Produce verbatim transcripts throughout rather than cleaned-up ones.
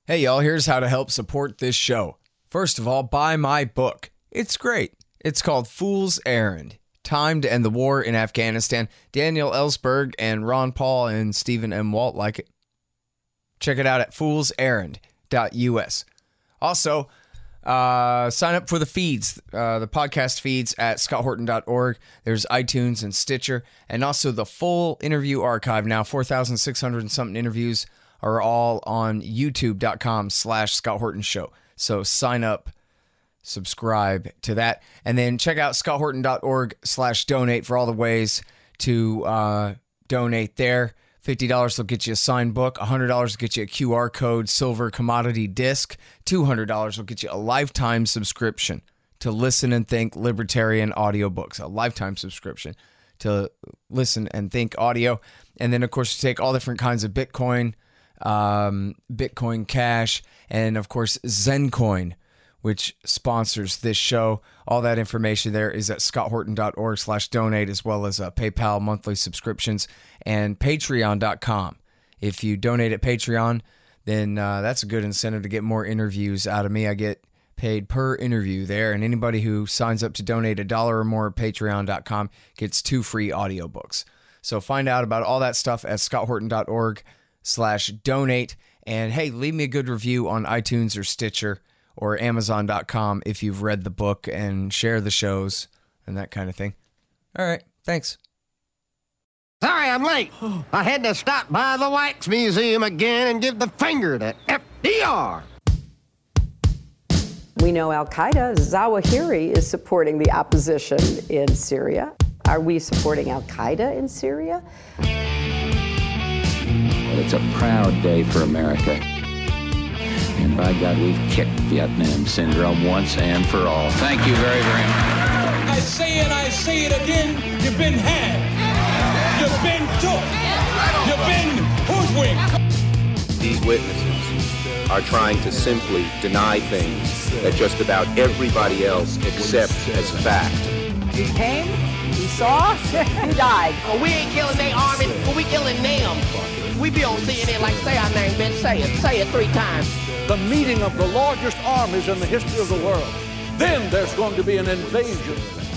Hey y'all, here's how to help support this show. First of all, buy my book. It's great. It's called Fool's Errand, Time to End the War in Afghanistan. Daniel Ellsberg and Ron Paul and Stephen M. Walt like it. Check it out at fools errand dot U S. Also, uh, sign up for the feeds, uh, the podcast feeds at scott horton dot org. There's iTunes and Stitcher, and also the full interview archive now, four thousand six hundred and something interviews are all on youtube.com slash Scott Horton Show. So sign up, subscribe to that, and then check out scott horton dot org slash donate for all the ways to uh, donate there. fifty dollars will get you a signed book. one hundred dollars will get you a Q R code silver commodity disc. two hundred dollars will get you a lifetime subscription to Listen and Think Libertarian audiobooks. A lifetime subscription to Listen and Think audio. And then, of course, you take all different kinds of Bitcoin, um, Bitcoin Cash, and, of course, Zencoin, which sponsors this show. All that information there is at scott horton dot org slash donate, as well as uh, PayPal monthly subscriptions and patreon dot com. If you donate at Patreon, then uh, that's a good incentive to get more interviews out of me. I get paid per interview there, and anybody who signs up to donate a dollar or more at patreon dot com gets two free audiobooks. So find out about all that stuff at scott horton dot org slash donate. And hey, leave me a good review on iTunes or Stitcher or amazon dot com if you've read the book, and share the shows and that kind of thing. All right, thanks. Sorry I'm late. I had to stop by the Wax Museum again and give the finger to F D R. We know Al-Qaeda, Zawahiri, is supporting the opposition in Syria. Are we supporting Al-Qaeda in Syria? It's a proud day for America. And by God, we've kicked Vietnam syndrome once and for all. Thank you very, very much. I say it, I say it again, you've been had. You've been took. You've been hoodwinked. These witnesses are trying to simply deny things that just about everybody else accepts as fact. He came, he saw, he died. Well, we ain't killing their army, but we killing them. We be on C N N like, say our name, bitch, say it. Say it three times. The meeting of the largest armies in the history of the world. Then there's going to be an invasion.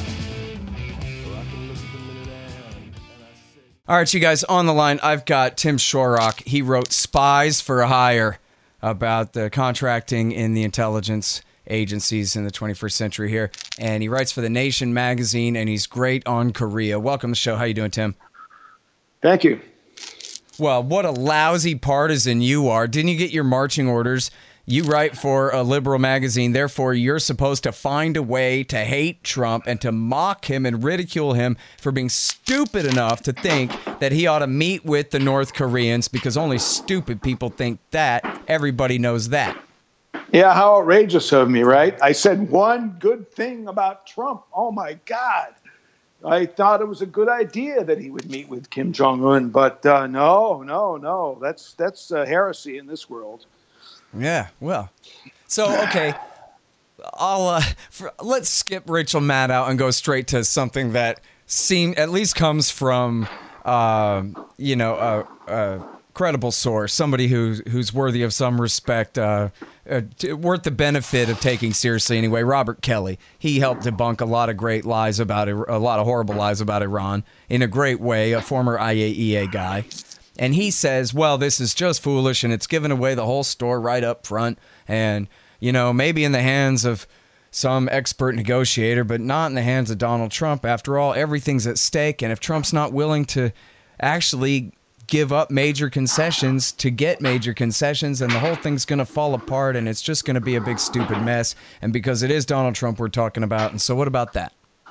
All right, you guys, on the line, I've got Tim Shorrock. He wrote Spies for Hire about the contracting in the intelligence agencies in the twenty-first century here. And he writes for The Nation magazine, and he's great on Korea. Welcome to the show. How you doing, Tim? Thank you. Well, what a lousy partisan you are. Didn't you get your marching orders? You write for a liberal magazine, therefore you're supposed to find a way to hate Trump and to mock him and ridicule him for being stupid enough to think that he ought to meet with the North Koreans, because only stupid people think that. Everybody knows that. Yeah, how outrageous of me, right? I said one good thing about Trump. Oh, my God. I thought it was a good idea that he would meet with Kim Jong-un, but uh, no, no, no. That's that's uh, heresy in this world. Yeah, well, so okay, I'll uh, for, let's skip Rachel Maddow and go straight to something that seem at least comes from uh, you know a, a credible source, somebody who's who's worthy of some respect, uh, uh, t- worth the benefit of taking seriously anyway. Robert Kelly, he helped debunk a lot of great lies about it, a lot of horrible lies about Iran in a great way. A former I A E A guy. And he says, well, this is just foolish, and it's giving away the whole store right up front. And, you know, maybe in the hands of some expert negotiator, but not in the hands of Donald Trump. After all, everything's at stake. And if Trump's not willing to actually give up major concessions to get major concessions, and the whole thing's going to fall apart, and it's just going to be a big, stupid mess. And because it is Donald Trump we're talking about. And so what about that?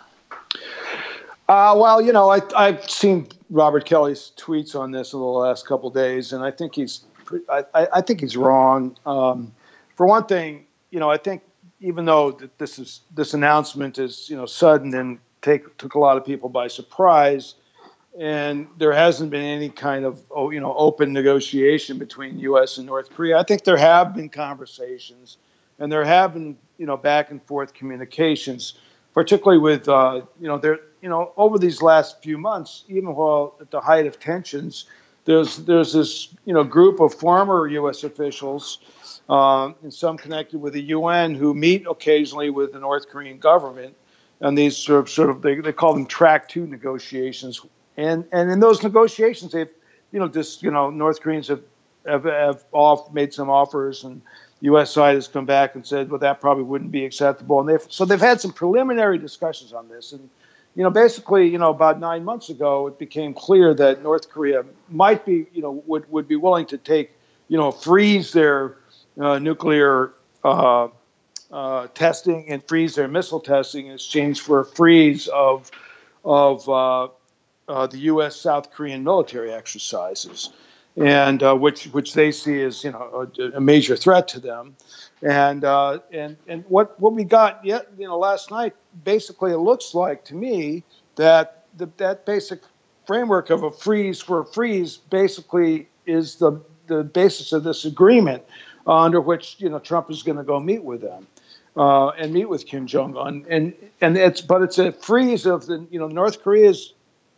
Uh, well, you know, I, I've seen Robert Kelly's tweets on this in the last couple of days, and I think he's, I, I think he's wrong. Um, for one thing, you know, I think even though this is this announcement is, you know, sudden and take took a lot of people by surprise, and there hasn't been any kind of, you know, open negotiation between U S and North Korea. I think there have been conversations, and there have been, you know, back and forth communications, particularly with, uh, you know, there. You know, over these last few months, even while at the height of tensions, there's there's this you know group of former U S officials, uh, and some connected with the U N, who meet occasionally with the North Korean government, and these sort of sort of they, they call them track two negotiations, and and in those negotiations they've you know just you know North Koreans have have, have off made some offers, and the U S side has come back and said, well, that probably wouldn't be acceptable, and they've so they've had some preliminary discussions on this, and you know basically you know about nine months ago it became clear that North Korea might be you know would would be willing to take you know freeze their uh, nuclear uh, uh, testing and freeze their missile testing in exchange for a freeze of of uh, uh, the U S South Korean military exercises, and uh, which which they see as you know a, a major threat to them, and uh, and and what what we got yet you know last night, basically it looks like to me that the, that basic framework of a freeze for a freeze basically is the the basis of this agreement, uh, under which you know Trump is going to go meet with them. Uh, and meet with Kim Jong Un, and and it's but it's a freeze of the you know North Korea's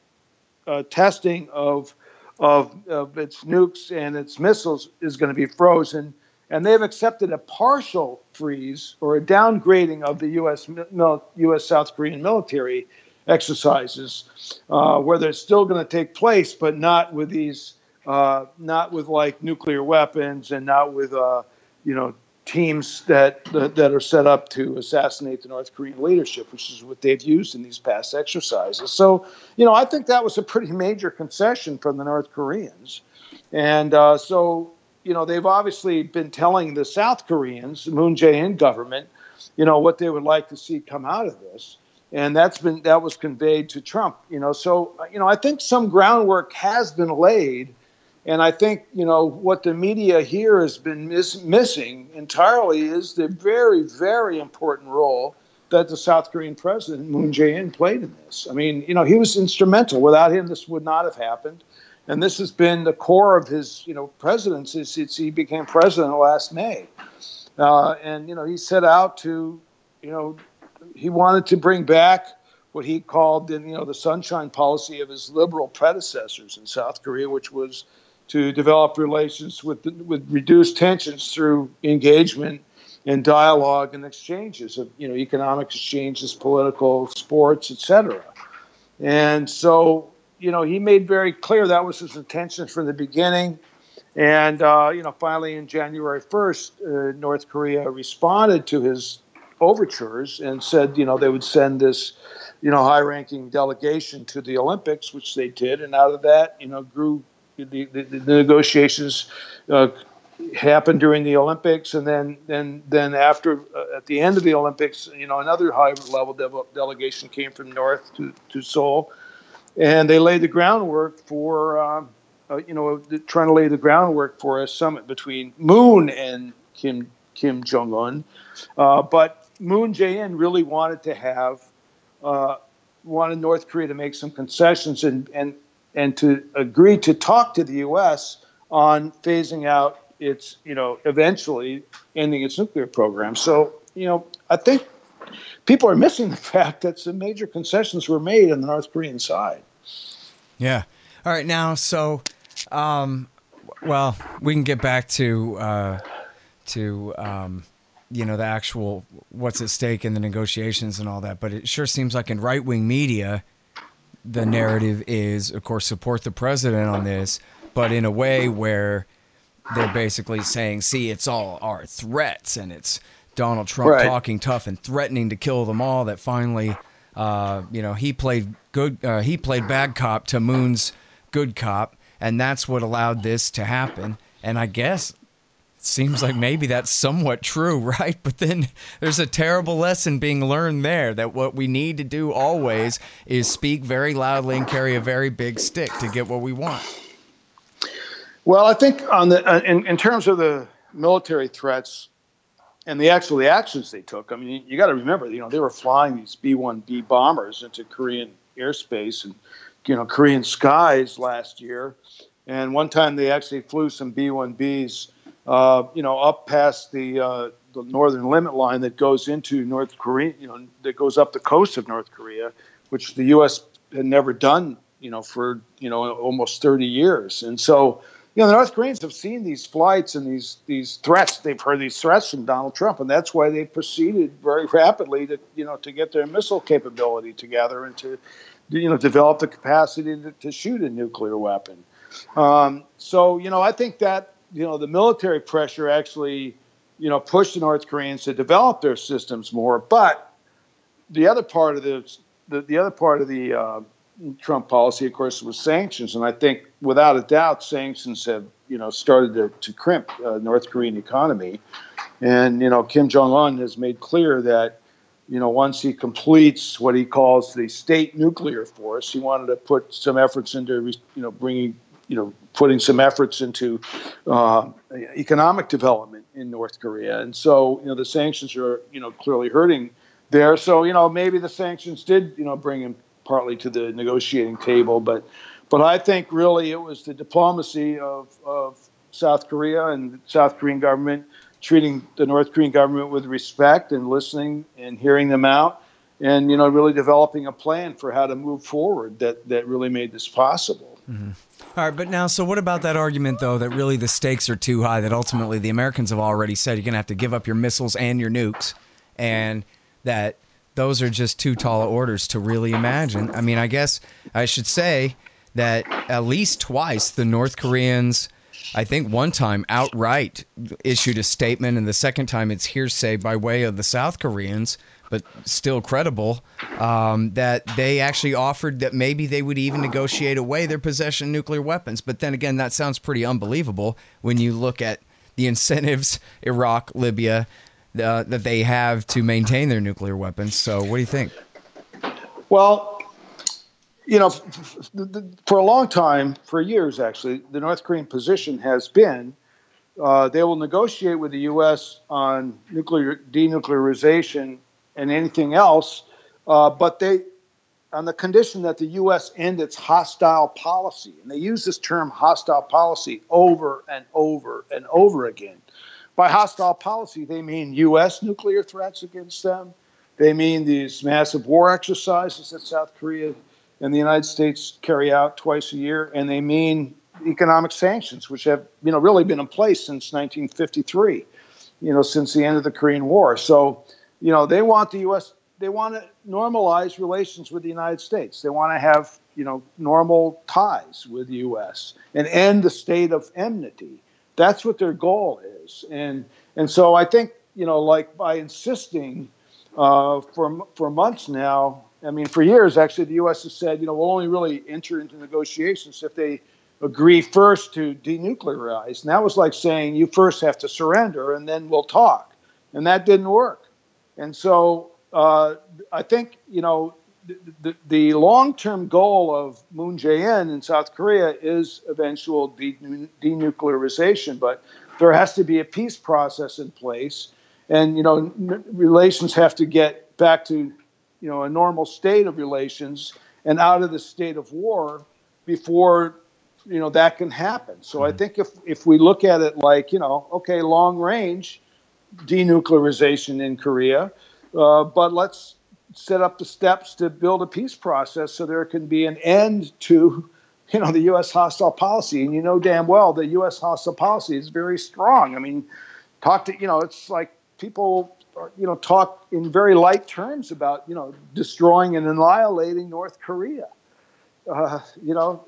uh, testing of, of of its nukes and its missiles is going to be frozen, and they've accepted a partial freeze or a downgrading of the U S mil, U S South Korean military exercises, uh, where they're still going to take place, but not with these uh, not with like nuclear weapons and not with uh, you know. teams that, that that are set up to assassinate the North Korean leadership, which is what they've used in these past exercises. So, you know, I think that was a pretty major concession from the North Koreans. And uh, so, you know, they've obviously been telling the South Koreans, the Moon Jae-in government, you know, what they would like to see come out of this. And that's been that was conveyed to Trump, you know. So, you know, I think some groundwork has been laid. And I think, you know, what the media here has been miss- missing entirely is the very, very important role that the South Korean president, Moon Jae-in, played in this. I mean, you know, he was instrumental. Without him, this would not have happened. And this has been the core of his, you know, presidency since he became president last May. Uh, and, you know, he set out to, you know, he wanted to bring back what he called, you know, the sunshine policy of his liberal predecessors in South Korea, which was to develop relations with with reduced tensions through engagement and dialogue and exchanges of you know economic exchanges, political, sports, et cetera. And so you know he made very clear that was his intention from the beginning. And uh, you know finally in January first, uh, North Korea responded to his overtures and said you know they would send this you know high-ranking delegation to the Olympics, which they did, and out of that you know grew. The, the, the negotiations uh, happened during the Olympics, and then then then after uh, at the end of the Olympics, you know, another high-level de- delegation came from North to, to Seoul, and they laid the groundwork for um, uh, you know trying to lay the groundwork for a summit between Moon and Kim Kim Jong Un, uh, but Moon Jae-in really wanted to have uh, wanted North Korea to make some concessions and and. and to agree to talk to the U S on phasing out its, you know, eventually ending its nuclear program. So, you know, I think people are missing the fact that some major concessions were made on the North Korean side. Yeah. All right. Now, so, um, well, we can get back to, uh, to, um, you know, the actual what's at stake in the negotiations and all that. But it sure seems like in right-wing media, the narrative is, of course, support the president on this, but in a way where they're basically saying, see, it's all our threats, and it's Donald Trump right. talking tough and threatening to kill them all, that finally, uh, you know, he played good, uh, he played bad cop to Moon's good cop, and that's what allowed this to happen. And I guess it seems like maybe that's somewhat true, right? But then there's a terrible lesson being learned there, that what we need to do always is speak very loudly and carry a very big stick to get what we want. Well, I think on the uh, in, in terms of the military threats and the actual the actions they took, I mean, you, you got to remember, you know, they were flying these B one B bombers into Korean airspace and, you know, Korean skies last year. And one time they actually flew some B one Bs Uh, you know, up past the uh, the northern limit line that goes into North Korea, you know, that goes up the coast of North Korea, which the U S had never done you know, for, you know, almost thirty years. And so, you know, the North Koreans have seen these flights and these these threats. They've heard these threats from Donald Trump, and that's why they proceeded very rapidly to, you know, to get their missile capability together and to, you know, develop the capacity to, to shoot a nuclear weapon. Um, so, you know, I think that, you know, the military pressure actually, you know, pushed the North Koreans to develop their systems more. But the other part of the the, the other part of the uh, Trump policy, of course, was sanctions. And I think, without a doubt, sanctions have, you know, started to, to crimp uh, North Korean economy. And, you know, Kim Jong-un has made clear that, you know, once he completes what he calls the state nuclear force, he wanted to put some efforts into, you know, bringing, you know, putting some efforts into uh, economic development in North Korea. And so, you know, the sanctions are, you know, clearly hurting there. So, you know, maybe the sanctions did, you know, bring him partly to the negotiating table. But but I think really it was the diplomacy of, of South Korea and the South Korean government treating the North Korean government with respect and listening and hearing them out and, you know, really developing a plan for how to move forward that, that really made this possible. Mm-hmm. All right, but now, so what about that argument, though, that really the stakes are too high, that ultimately the Americans have already said you're going to have to give up your missiles and your nukes, and that those are just too tall orders to really imagine? I mean, I guess I should say that at least twice the North Koreans, I think one time outright issued a statement, and the second time it's hearsay by way of the South Koreans, but still credible, um, that they actually offered that maybe they would even negotiate away their possession of nuclear weapons. But then again, that sounds pretty unbelievable when you look at the incentives, Iraq, Libya, uh, that they have to maintain their nuclear weapons. So what do you think? Well, you know, for a long time, for years actually, the North Korean position has been uh, they will negotiate with the U S on nuclear denuclearization and anything else, uh, but they, on the condition that the U S end its hostile policy. And they use this term hostile policy over and over and over again. By hostile policy, they mean U S nuclear threats against them. They mean these massive war exercises that South Korea and the United States carry out twice a year. And they mean economic sanctions, which have, you know, really been in place since nineteen fifty-three, you know, since the end of the Korean War. So, you know, they want the U S, they want to normalize relations with the United States. They want to have, you know, normal ties with the U S and end the state of enmity. That's what their goal is. And and so I think, you know, like by insisting uh, for for months now, I mean, for years, actually, the U S has said, you know, we'll only really enter into negotiations if they agree first to denuclearize. And that was like saying you first have to surrender and then we'll talk. And that didn't work. And so uh, I think, you know, the, the, the long-term goal of Moon Jae-in in South Korea is eventual de- denuclearization, but there has to be a peace process in place. And, you know, n- relations have to get back to, you know, a normal state of relations and out of the state of war before, you know, that can happen. So I think if, if we look at it like, you know, okay, long range denuclearization in Korea, uh, but let's set up the steps to build a peace process so there can be an end to, you know, the U S hostile policy. And you know damn well the U S hostile policy is very strong. I mean, talk to, you know, it's like people, are, you know, talk in very light terms about, you know, destroying and annihilating North Korea. Uh, you know,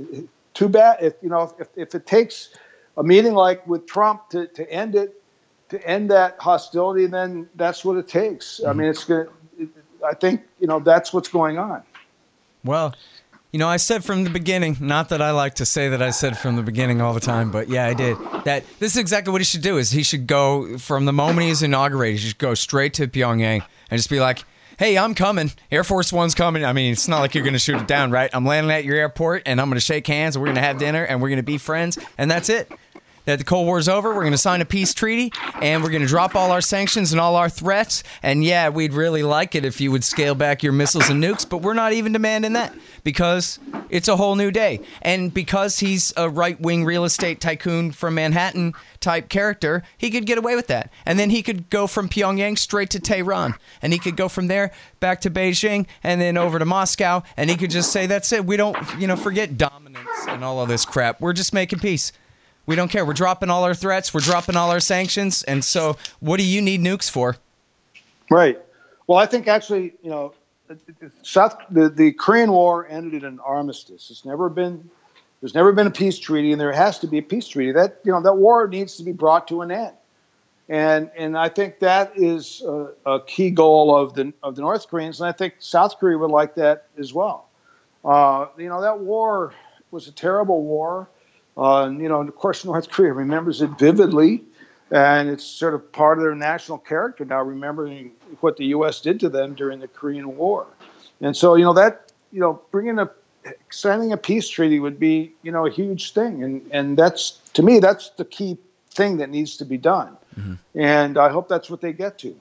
too bad if, you know, if, if it takes a meeting like with Trump to, to end it, to end that hostility, then that's what it takes. I mean, it's going to, I think, you know, that's what's going on. Well, you know, I said from the beginning, not that I like to say that I said from the beginning all the time, but yeah, I did, that this is exactly what he should do, is he should go, from the moment he's inaugurated, he should go straight to Pyongyang and just be like, hey, I'm coming. Air Force One's coming. I mean, it's not like you're going to shoot it down, right? I'm landing at your airport, and I'm going to shake hands, and we're going to have dinner, and we're going to be friends, and that's it. that the Cold War's over. We're going to sign a peace treaty, and we're going to drop all our sanctions and all our threats. And yeah, we'd really like it if you would scale back your missiles and nukes, but we're not even demanding that because it's a whole new day. And because he's a right-wing real estate tycoon from Manhattan type character, he could get away with that. And then he could go from Pyongyang straight to Tehran, and he could go from there back to Beijing and then over to Moscow, and he could just say, that's it. We don't, you know, forget dominance and all of this crap. We're just making peace. We don't care. We're dropping all our threats. We're dropping all our sanctions. And so what do you need nukes for? Right. Well, I think actually, you know, South the, the Korean War ended in an armistice. It's never been there's never been a peace treaty, and there has to be a peace treaty. That you know that war needs to be brought to an end. And and I think that is a, a key goal of the of the North Koreans, and I think South Korea would like that as well. Uh, you know, that war was a terrible war. Uh, and, you know, and of course, North Korea remembers it vividly, and it's sort of part of their national character now, remembering what the U S did to them during the Korean War. And so, you know, that, you know, bringing a, signing a peace treaty would be, you know, a huge thing. And, and that's, to me, that's the key thing that needs to be done. Mm-hmm. And I hope that's what they get to.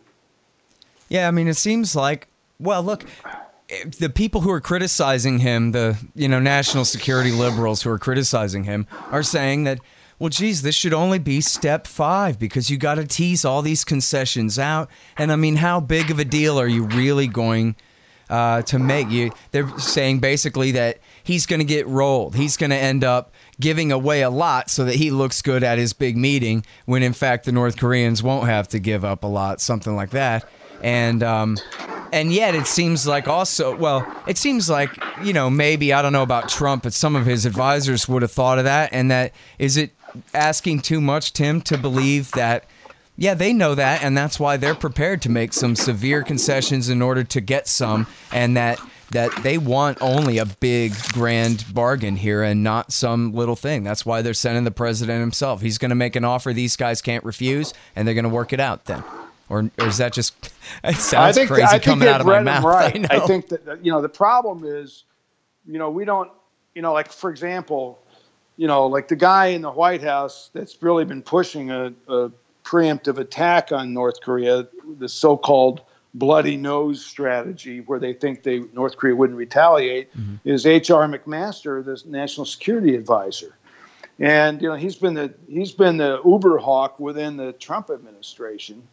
Yeah, I mean, it seems like, well, look, the people who are criticizing him, the, you know, national security liberals who are criticizing him, are saying that, well, geez, this should only be step five because you got to tease all these concessions out. And I mean, how big of a deal are you really going uh, to make? You, they're saying basically that he's going to get rolled. He's going to end up giving away a lot so that he looks good at his big meeting when, in fact, the North Koreans won't have to give up a lot, something like that. And um, and yet it seems like also, well, it seems like, you know, maybe, I don't know about Trump, but some of his advisors would have thought of that. And that, is it asking too much, Tim, to believe that, yeah, they know that, and that's why they're prepared to make some severe concessions in order to get some, and that that they want only a big, grand bargain here and not some little thing. That's why they're sending the president himself. He's going to make an offer these guys can't refuse, and they're going to work it out then. Or, or is that just, it sounds I think, crazy I think coming out of my mouth. Right. I, I think that, you know, the problem is, you know, we don't, you know, like, for example, you know, like the guy in the White House that's really been pushing a, a preemptive attack on North Korea, the so-called bloody nose strategy, where they think they North Korea wouldn't retaliate, mm-hmm. is H R McMaster, the national security advisor. And, you know, he's been the he's been the Uber hawk within the Trump administration.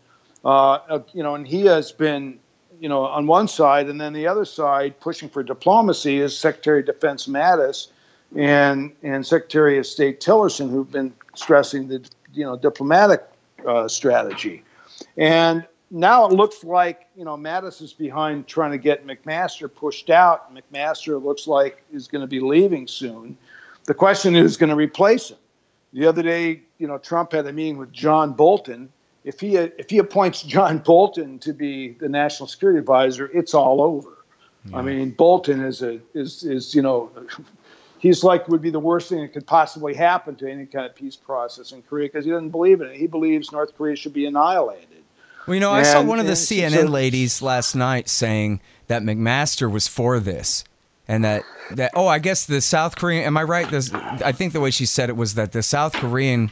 Uh, you know, and he has been, you know, on one side, and then the other side pushing for diplomacy is Secretary of Defense Mattis and and Secretary of State Tillerson, who've been stressing the, you know, diplomatic uh, strategy. And now it looks like, you know, Mattis is behind trying to get McMaster pushed out. McMaster looks like is going to be leaving soon. The question is, who's going to replace him? The other day, you know, Trump had a meeting with John Bolton. If he if he appoints John Bolton to be the national security advisor, it's all over. Yeah. I mean, Bolton is a is is you know, he's like would be the worst thing that could possibly happen to any kind of peace process in Korea because he doesn't believe in it. He believes North Korea should be annihilated. Well, you know, and, I saw one of the C N N so, ladies last night saying that McMaster was for this, and that that oh, I guess the South Korean. Am I right? This, I think the way she said it was that the South Korean.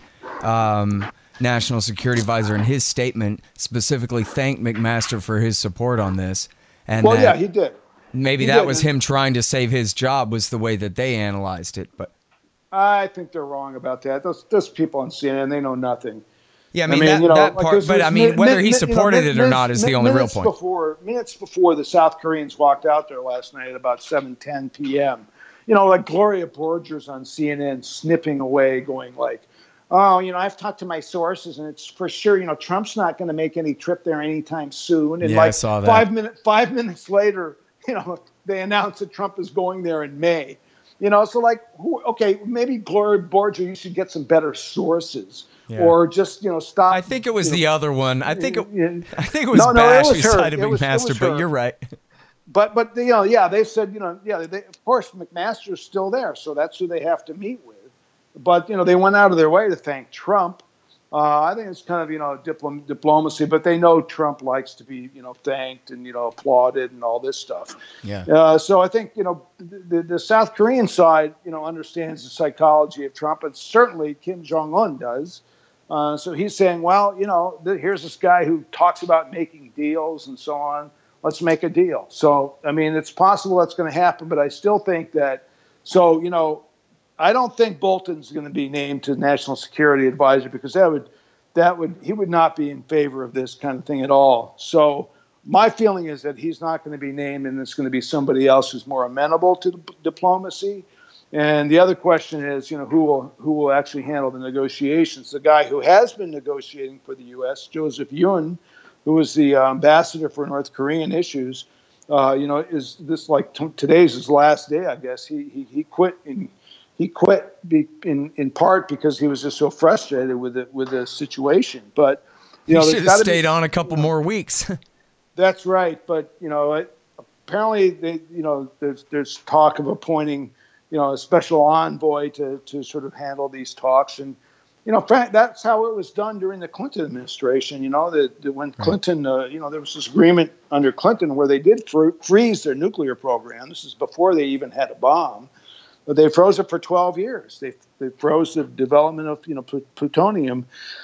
Um, National Security Advisor in his statement specifically thanked McMaster for his support on this. And well, yeah, he did. Maybe he that did. was him trying to save his job was the way that they analyzed it. But I think they're wrong about that. Those those people on C N N, they know nothing. Yeah, I mean, I mean that, you know, that part, like but I mean, whether he supported you know, it or not is the only real point. Before, minutes before the South Koreans walked out there last night at about seven ten p.m., you know, like Gloria Borger's on C N N snipping away, going like, oh, you know, I've talked to my sources, and it's for sure, you know, Trump's not going to make any trip there anytime soon. And yeah, like I saw that. Five, minute, five minutes later, you know, they announced that Trump is going there in May. You know, so like, who, okay, maybe Gloria Borger, you should get some better sources. Yeah. Or just, you know, stop. I think it was the know, know, other one. I think it, yeah. I think it was no, Bash no, it was who her. cited it was, McMaster, was but you're right. But, but you know, yeah, they said, you know, yeah, they, of course, McMaster's still there, so that's who they have to meet with. But, you know, they went out of their way to thank Trump. Uh, I think it's kind of, you know, diplom- diplomacy, but they know Trump likes to be, you know, thanked and, you know, applauded and all this stuff. Yeah. Uh, so I think, you know, the, the South Korean side, you know, understands the psychology of Trump, and certainly Kim Jong-un does. Uh, so he's saying, well, you know, th- here's this guy who talks about making deals and so on. Let's make a deal. So, I mean, it's possible that's going to happen, but I still think that, so, you know, I don't think Bolton's going to be named to National Security Advisor, because that would, that would, he would not be in favor of this kind of thing at all. So my feeling is that he's not going to be named, and it's going to be somebody else who's more amenable to d- diplomacy. And the other question is, you know, who will who will actually handle the negotiations? The guy who has been negotiating for the U S, Joseph Yun, who was the uh, ambassador for North Korean issues, uh, you know, is this like t- today's his last day, I guess. He he, he quit in. He quit be, in in part because he was just so frustrated with it with the situation. But you know, he should have stayed be, on a couple more weeks. That's right. But you know, it, apparently, they, you know, there's there's talk of appointing, you know, a special envoy to to sort of handle these talks. And you know, that's how it was done during the Clinton administration. You know, that when Clinton, uh, you know, there was this agreement under Clinton where they did fr- freeze their nuclear program. This is before they even had a bomb. But they froze it for twelve years. They they froze the development of, you know, pl- plutonium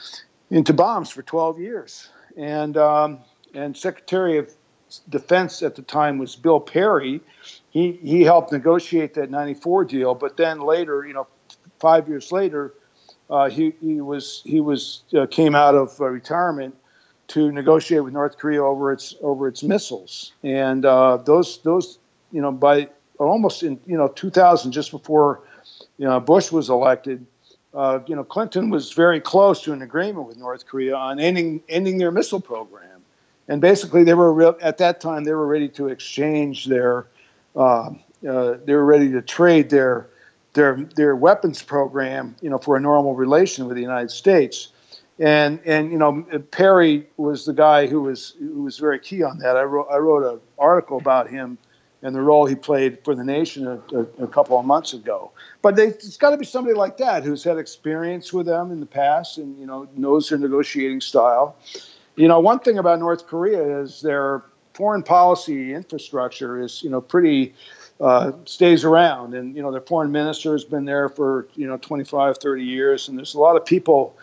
into bombs for twelve years. And um, and Secretary of Defense at the time was Bill Perry. He he helped negotiate that ninety-four deal. But then later, you know, five years later, uh, he he was he was uh, came out of uh, retirement to negotiate with North Korea over its over its missiles. And uh, those those you know by almost in, you know, two thousand, just before, you know, Bush was elected, uh, you know, Clinton was very close to an agreement with North Korea on ending ending their missile program. And basically they were, re- at that time, they were ready to exchange their, uh, uh, they were ready to trade their, their, their weapons program, you know, for a normal relation with the United States. And, and, you know, Perry was the guy who was, who was very key on that. I wrote, I wrote an article about him and the role he played for the nation a, a, a couple of months ago. But they, it's got to be somebody like that who's had experience with them in the past and, you know, knows their negotiating style. You know, one thing about North Korea is their foreign policy infrastructure is, you know, pretty, uh, stays around. And, you know, their foreign minister has been there for, you know, twenty-five, thirty years. And there's a lot of people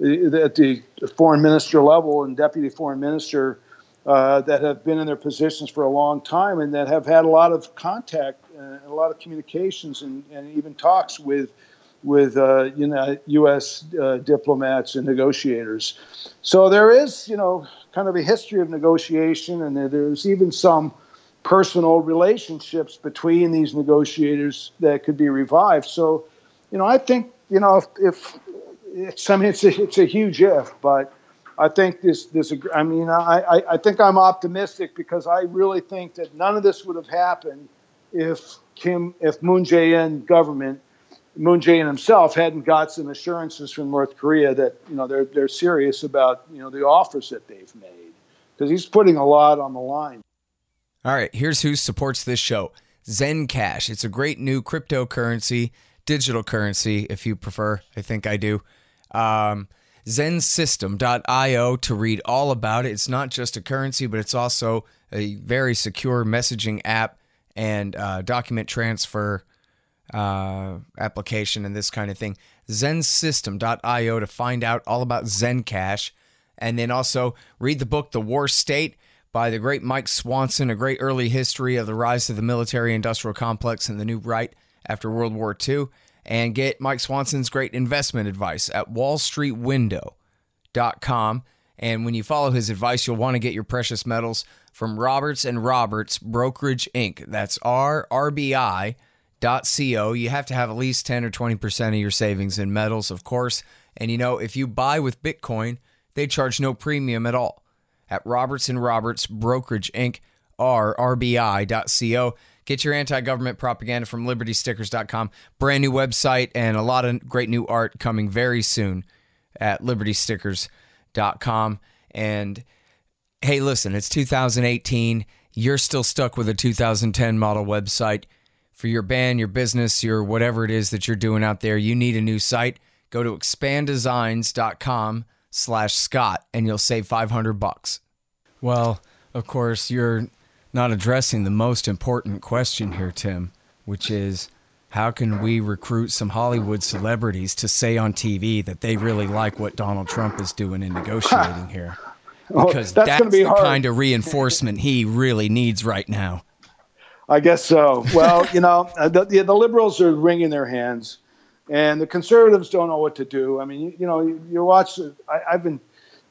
at the foreign minister level and deputy foreign minister Uh, that have been in their positions for a long time and that have had a lot of contact and a lot of communications and, and even talks with with uh, you know, U S uh, diplomats and negotiators. So there is, you know, kind of a history of negotiation, and there's even some personal relationships between these negotiators that could be revived. So, you know, I think, you know, if, if it's, I mean, it's a, it's a huge if, but I think this, this, I mean, I, I, I think I'm optimistic because I really think that none of this would have happened if Kim, if Moon Jae-in government, Moon Jae-in himself hadn't got some assurances from North Korea that, you know, they're, they're serious about, you know, the offers that they've made, because he's putting a lot on the line. All right, here's who supports this show. Zencash. It's a great new cryptocurrency, digital currency, if you prefer. I think I do. Um, zen system dot io to read all about it. It's not just a currency, but it's also a very secure messaging app and uh, document transfer uh, application and this kind of thing. zen system dot io to find out all about Zencash. And then also read the book, The War State, by the great Mike Swanson, a great early history of the rise of the military-industrial complex and the new right after World War Two. And get Mike Swanson's great investment advice at wall street window dot com. And when you follow his advice, you'll want to get your precious metals from Roberts and Roberts Brokerage Incorporated. That's R R B I dot co. You have to have at least ten or twenty percent of your savings in metals, of course. And you know, if you buy with Bitcoin, they charge no premium at all. At Roberts and Roberts Brokerage Incorporated, R R B I dot co. Get your anti-government propaganda from liberty stickers dot com. Brand new website and a lot of great new art coming very soon at liberty stickers dot com. And hey, listen, it's two thousand eighteen. You're still stuck with a two thousand ten model website for your band, your business, your whatever it is that you're doing out there. You need a new site. Go to expanddesigns.com slash Scott and you'll save five hundred bucks. Well, of course, you're not addressing the most important question here, Tim, which is how can we recruit some Hollywood celebrities to say on T V that they really like what Donald Trump is doing in negotiating here? Because well, that's, that's gonna be the hard. kind of reinforcement he really needs right now. I guess so. Well, you know, the, the, the liberals are wringing their hands, and the conservatives don't know what to do. I mean, you, you know, you, you watch. I, I've been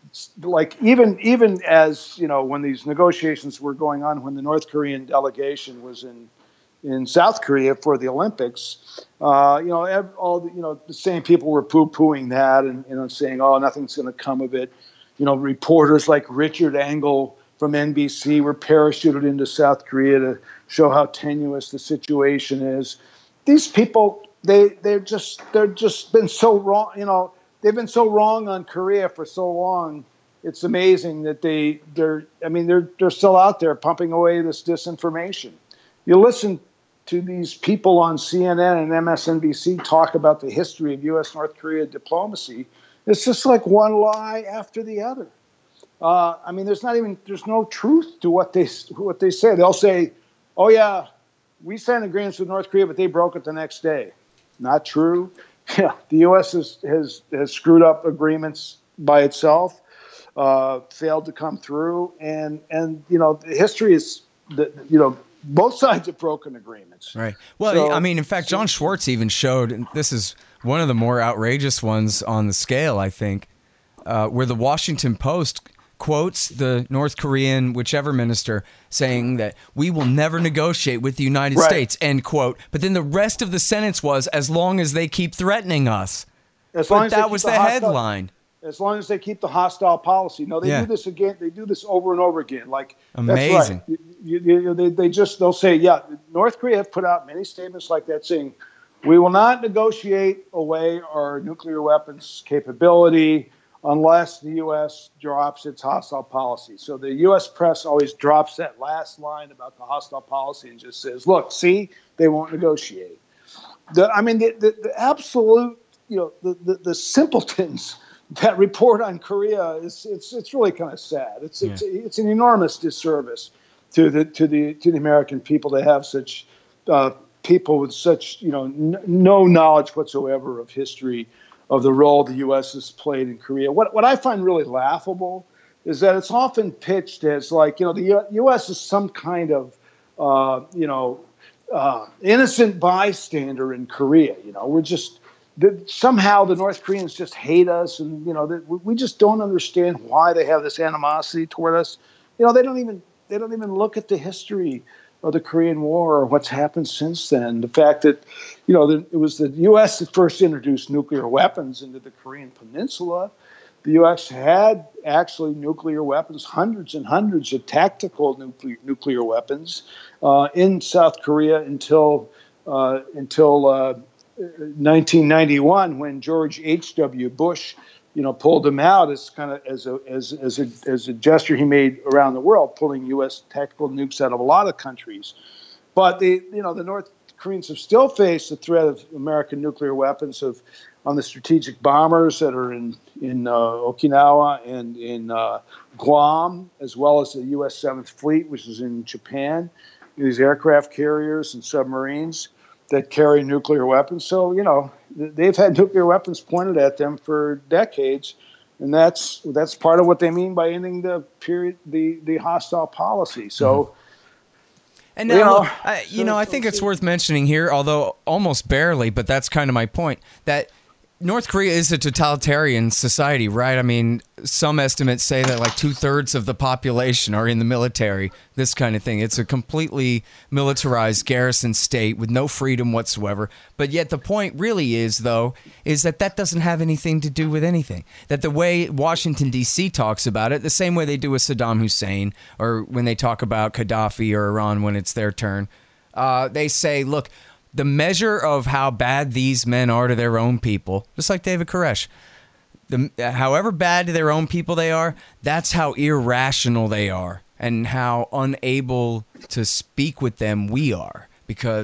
like even even as you know when these negotiations were going on, when the North Korean delegation was in in South Korea for the Olympics, uh, you know, all the, you know the same people were poo-pooing that and you know saying, oh, nothing's going to come of it. You know, reporters like Richard Engel from N B C were parachuted into South Korea to show how tenuous the situation is. These people, they they're just they're just been so wrong. You know, they've been so wrong on Korea for so long. It's amazing that they they're. I mean, they're they're still out there pumping away this disinformation. You listen to these people on C N N and M S N B C talk about the history of U S North Korea diplomacy. It's just like one lie after the other. Uh, I mean, there's not even there's no truth to what they what they say. They'll say, "Oh yeah, we signed agreements with North Korea, but they broke it the next day." Not true. Yeah, the U S has has, has screwed up agreements by itself, uh, failed to come through, and and you know the history is that you know both sides have broken agreements. Right. Well, So- I mean, in fact, John Schwartz even showed, and this is one of the more outrageous ones on the scale, I think, uh, where the Washington Post quotes the North Korean whichever minister saying that we will never negotiate with the United Right. States, end quote. But then the rest of the sentence was, as long as they keep threatening us. As long But as they that keep was the the hostile- headline. As long as they keep the hostile policy. No, they Yeah. do this again. They do this over and over again. Like Amazing. That's right. You, you, you, they, they just they'll say, yeah. North Korea have put out many statements like that, saying we will not negotiate away our nuclear weapons capability unless the U S drops its hostile policy. So the U S press always drops that last line about the hostile policy and just says, look, see, they won't negotiate. The, I mean, the, the, the absolute, you know, the, the, the simpletons that report on Korea is it's it's really kind of sad. It's it's Yeah. it's an enormous disservice to the to the to the American people to have such uh, people with such you know n- no knowledge whatsoever of history of the role the U S has played in Korea. What what I find really laughable is that it's often pitched as like you know the U- U.S. is some kind of uh, you know uh, innocent bystander in Korea. You know we're just that somehow the North Koreans just hate us, and you know that we just don't understand why they have this animosity toward us. You know, they don't even they don't even look at the history of the Korean War or what's happened since then. The fact that you know the, it was the U S that first introduced nuclear weapons into the Korean Peninsula. The U S had actually nuclear weapons, hundreds and hundreds of tactical nuclear nuclear weapons uh, in South Korea until uh, until. Uh, nineteen ninety-one, when George H W. Bush, you know, pulled them out as kind of as a as as a as a gesture he made around the world, pulling U S tactical nukes out of a lot of countries. But the you know the North Koreans have still faced the threat of American nuclear weapons of on the strategic bombers that are in in uh, Okinawa and in uh, Guam, as well as the U S seventh Fleet, which is in Japan. These aircraft carriers and submarines that carry nuclear weapons. So, you know, they've had nuclear weapons pointed at them for decades, and that's that's part of what they mean by ending the period, the, the hostile policy. So, And now, you know, look, I, you know, I think it's worth mentioning here, although almost barely, but that's kind of my point, that North Korea is a totalitarian society, right? I mean, some estimates say that like two-thirds of the population are in the military, this kind of thing. It's a completely militarized garrison state with no freedom whatsoever. But yet the point really is, though, is that that doesn't have anything to do with anything. That the way Washington, D C talks about it, the same way they do with Saddam Hussein, or when they talk about Gaddafi or Iran when it's their turn, uh, they say, look, the measure of how bad these men are to their own people, just like David Koresh, the, however bad to their own people they are, that's how irrational they are and how unable to speak with them we are. Because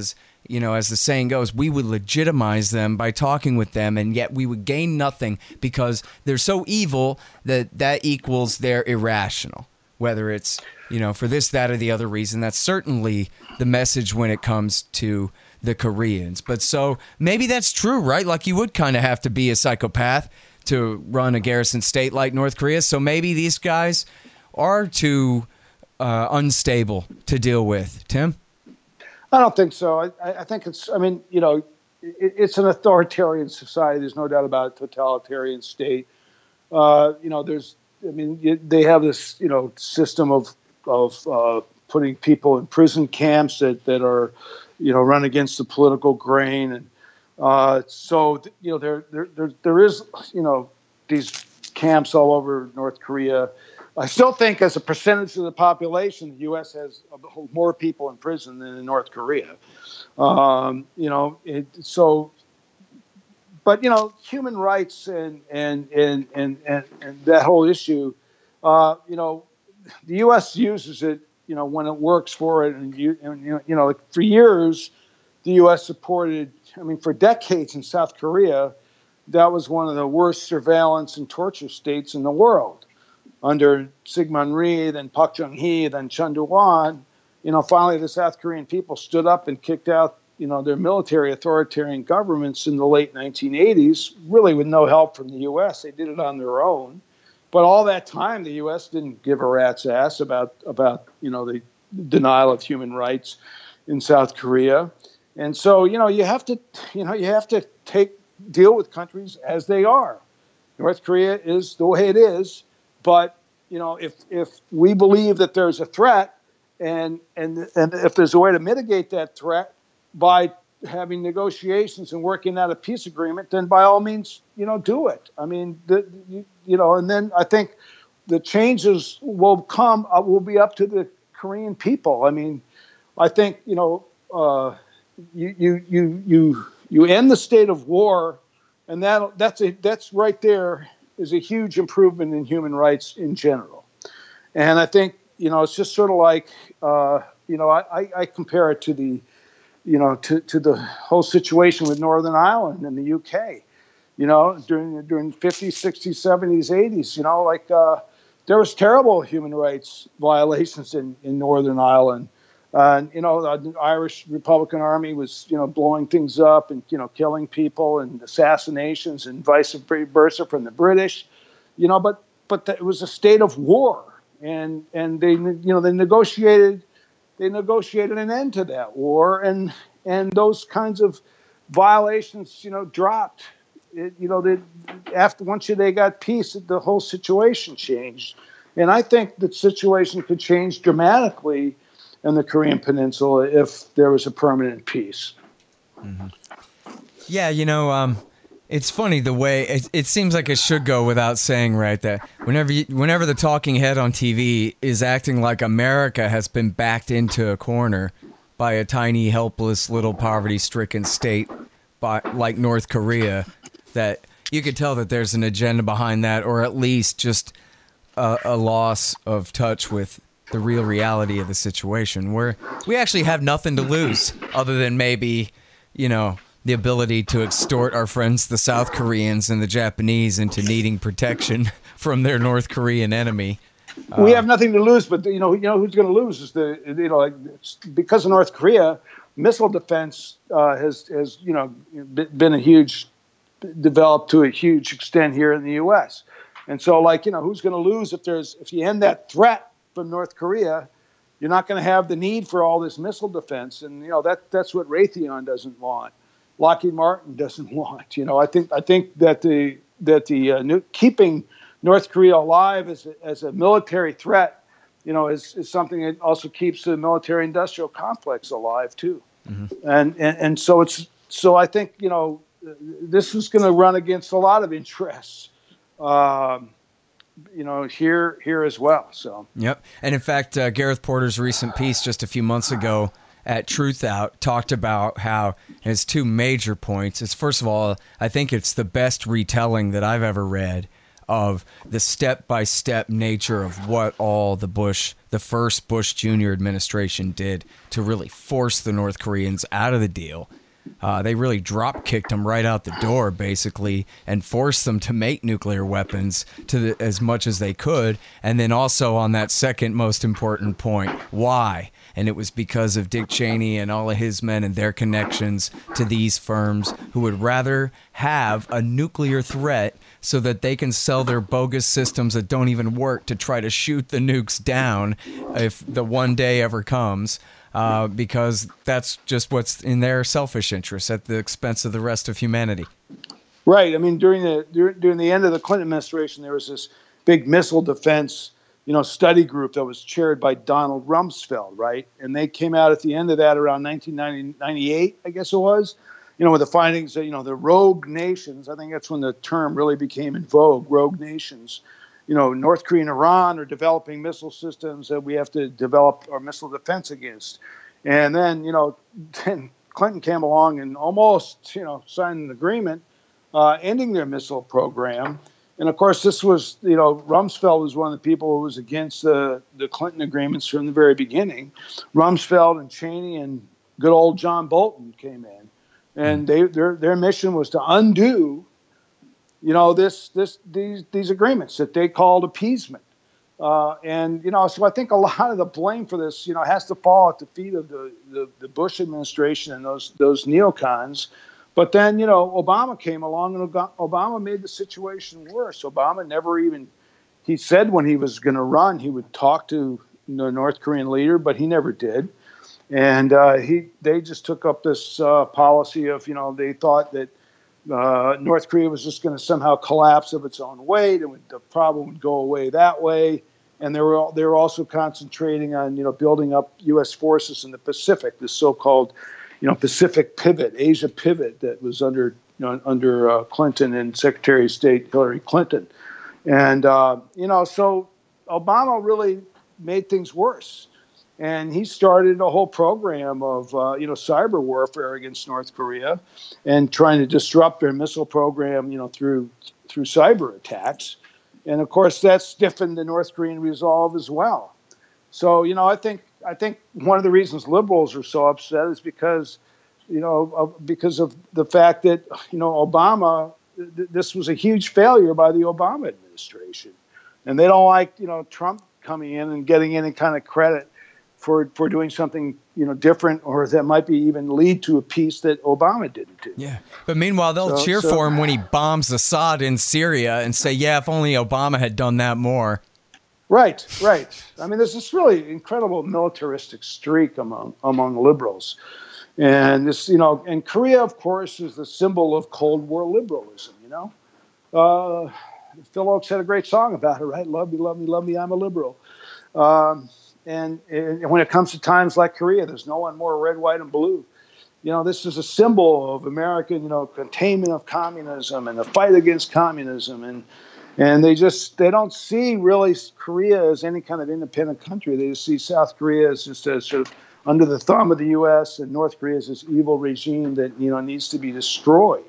you know, as the saying goes, we would legitimize them by talking with them, and yet we would gain nothing because they're so evil that that equals they're irrational. Whether it's, you know, for this, that, or the other reason, that's certainly the message when it comes to the Koreans. But so maybe that's true, right? Like you would kind of have to be a psychopath to run a garrison state like North Korea. So maybe these guys are too uh, unstable to deal with. Tim? I don't think so. I, I think it's, I mean, you know, it, it's an authoritarian society. There's no doubt about it, totalitarian state. Uh, you know, there's, I mean, they have this, you know, system of, of uh, putting people in prison camps that, that are, you know, run against the political grain. And uh, so, you know, there, there, there, there is, you know, these camps all over North Korea. I still think as a percentage of the population, the U S has more people in prison than in North Korea. Um, you know, it, so, but, you know, human rights and, and, and, and, and, and that whole issue, uh, you know, the U S uses it, you know, when it works for it. And, you, and, you know, like for years, the U S supported, I mean, for decades in South Korea, that was one of the worst surveillance and torture states in the world. Under Syngman Rhee, then Park Chung-hee, then Chun Doo-hwan, you know, finally the South Korean people stood up and kicked out, you know, their military authoritarian governments in the late nineteen eighties, really with no help from the U S. They did it on their own. But all that time, the U S didn't give a rat's ass about, about you know, the denial of human rights in South Korea. And so, you know, you have to, you know, you have to take, deal with countries as they are. North Korea is the way it is. But, you know, if if we believe that there's a threat and and and if there's a way to mitigate that threat by having negotiations and working out a peace agreement, then by all means, you know, do it. I mean, the, you, you know, and then I think the changes will come, uh, will be up to the Korean people. I mean, I think, you know, uh, you, you, you, you, you end the state of war, and that that's a, that's right there is a huge improvement in human rights in general. And I think, you know, it's just sort of like, uh, you know, I, I compare it to the, you know, to, to the whole situation with Northern Ireland in the U K, you know, during during fifties, sixties, seventies, eighties, you know, like uh, there was terrible human rights violations in, in Northern Ireland. Uh, and, you know, the Irish Republican Army was, you know, blowing things up and, you know, killing people and assassinations and vice versa from the British, you know, but but it was a state of war. And and they, you know, they negotiated they negotiated an end to that war. And and those kinds of violations, you know, dropped. It, you know, they, after once they got peace, the whole situation changed. And I think the situation could change dramatically in the Korean Peninsula if there was a permanent peace. Mm-hmm. Yeah, you know, um, it's funny the way it, it seems like it should go without saying, right? That whenever you, whenever the talking head on T V is acting like America has been backed into a corner by a tiny, helpless, little poverty-stricken state by, like North Korea, that you could tell that there's an agenda behind that, or at least just a, a loss of touch with the real reality of the situation, where we actually have nothing to lose other than maybe, you know, the ability to extort our friends, the South Koreans and the Japanese, into needing protection from their North Korean enemy. We uh, have nothing to lose, but you know, you know who's going to lose is the, you know, like, because of North Korea, missile defense uh, has has you know been a huge developed to a huge extent here in the U S. And so, like, you know, who's going to lose if there's if you end that threat from North Korea? You're not going to have the need for all this missile defense, and you know that that's what Raytheon doesn't want, Lockheed Martin doesn't want. You know, I think I think that the that the uh, new, keeping North Korea alive as a, as a military threat, you know, is, is something that also keeps the military-industrial complex alive too. Mm-hmm. And, and and so it's so I think, you know, this is going to run against a lot of interests. Um, you know, here here as well. So yep. And in fact, uh, Gareth Porter's recent piece just a few months ago at Truth Out talked about how it has two major points. It's, first of all, I think it's the best retelling that I've ever read of the step-by-step nature of what all the Bush, the first Bush Junior administration did to really force the North Koreans out of the deal. Uh, they really drop-kicked them right out the door, basically, and forced them to make nuclear weapons to the, as much as they could. And then also on that second most important point, why? And it was because of Dick Cheney and all of his men and their connections to these firms who would rather have a nuclear threat so that they can sell their bogus systems that don't even work to try to shoot the nukes down if the one day ever comes. Uh, because that's just what's in their selfish interest at the expense of the rest of humanity. Right. I mean, during the during, during the end of the Clinton administration, there was this big missile defense, you know, study group that was chaired by Donald Rumsfeld, right? And they came out at the end of that around nineteen ninety-eight, I guess it was, you know, with the findings that, you know, the rogue nations, I think that's when the term really became in vogue, rogue nations. You know, North Korea and Iran are developing missile systems that we have to develop our missile defense against. And then, you know, then Clinton came along and almost, you know, signed an agreement uh, ending their missile program. And, of course, this was, you know, Rumsfeld was one of the people who was against the, the Clinton agreements from the very beginning. Rumsfeld and Cheney and good old John Bolton came in. And they their their mission was to undo You know, this, this, these, these agreements that they called appeasement. Uh, and, you know, so I think a lot of the blame for this, you know, has to fall at the feet of the, the, the Bush administration and those, those neocons. But then, you know, Obama came along and Obama made the situation worse. Obama never even, he said when he was going to run, he would talk to the North Korean leader, but he never did. And uh, he, they just took up this uh, policy of, you know, they thought that, Uh, North Korea was just going to somehow collapse of its own weight, and the problem would go away that way. And they were they were also concentrating on, you know, building up U S forces in the Pacific, this so-called, you know, Pacific pivot, Asia pivot that was under you know, under uh, Clinton and Secretary of State Hillary Clinton. And uh, you know, so Obama really made things worse. And he started a whole program of, uh, you know, cyber warfare against North Korea and trying to disrupt their missile program, you know, through through cyber attacks. And, of course, that stiffened the North Korean resolve as well. So, you know, I think I think one of the reasons liberals are so upset is because, you know, of, because of the fact that, you know, Obama, th- this was a huge failure by the Obama administration. And they don't like, you know, Trump coming in and getting any kind of credit for for doing something, you know, different, or that might be even lead to a peace that Obama didn't do. Yeah, but meanwhile, they'll so, cheer so, for him when he bombs Assad in Syria and say, yeah, if only Obama had done that more. Right, right. I mean, there's this really incredible militaristic streak among among liberals. And this, you know, and Korea, of course, is the symbol of Cold War liberalism, you know. Uh, Phil Oakes had a great song about it, right? Love me, love me, love me, I'm a liberal. Um, And, and when it comes to times like Korea, there's no one more red, white, and blue. You know, this is a symbol of American, you know, containment of communism and the fight against communism. And and they just, they don't see really Korea as any kind of independent country. They just see South Korea as just a sort of under the thumb of the U S and North Korea as this evil regime that, you know, needs to be destroyed.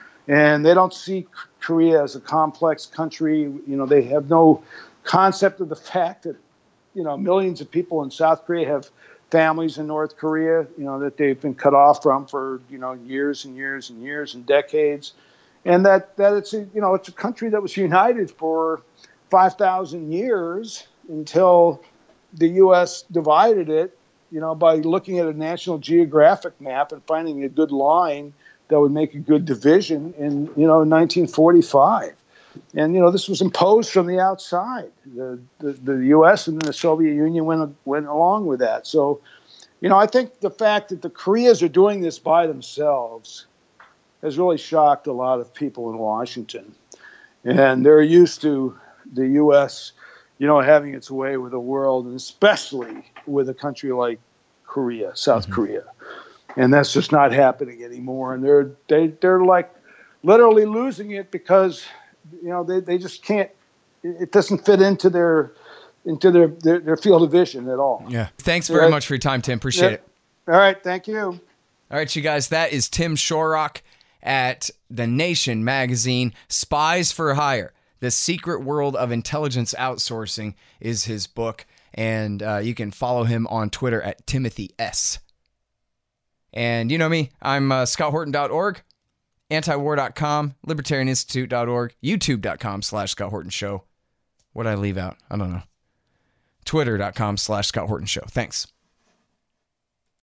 And they don't see Korea as a complex country. You know, they have no concept of the fact that, you know, millions of people in South Korea have families in North Korea, you know, that they've been cut off from for, you know, years and years and years and decades. And that, that it's, a, you know, it's a country that was united for five thousand years until the U S divided it, you know, by looking at a National Geographic map and finding a good line that would make a good division in, you know, nineteen forty-five. And, you know, this was imposed from the outside. The, the, the U S and the Soviet Union went, went along with that. So, you know, I think the fact that the Koreas are doing this by themselves has really shocked a lot of people in Washington. And they're used to the U S, you know, having its way with the world, and especially with a country like Korea, South mm-hmm. Korea. And that's just not happening anymore. And they're, they, they're like literally losing it because, you know, they, they just can't, it doesn't fit into their into their, their, their field of vision at all. Yeah. Thanks very right. much for your time, Tim. Appreciate yeah. it. All right. Thank you. All right, you guys, that is Tim Shorrock at The Nation magazine, Spies for Hire. The Secret World of Intelligence Outsourcing is his book, and uh, you can follow him on Twitter at Timothy S. And you know me, I'm uh, Scott Horton dot org, antiwar dot com, libertarian institute dot org, youtube dot com slash Scott Horton Show. What did I leave out? I don't know. Twitter dot com slash Scott Horton Show. Thanks.